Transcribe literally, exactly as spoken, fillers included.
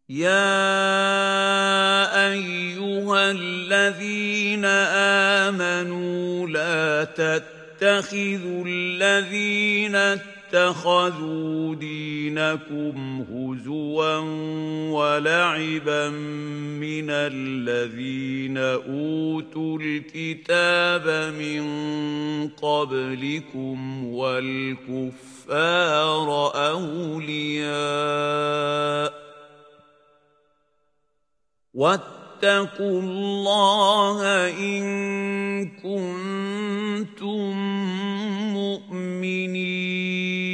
يَا أَيُّهَا الَّذِينَ آمَنُوا لَا تَتَّخِذُوا الَّذِينَ اتَّخَذُوا دِينَكُمْ هُزُوًا وَلَعِبًا مِّنَ الَّذِينَ أُوتُوا الْكِتَابَ مِن قَبْلِكُمْ وَالْكُفَّارَ أَوْلِيَاءَ ۚ وَاتَّقُوا اللَّهَ إِن كُنتُم مُّؤْمِنِينَ.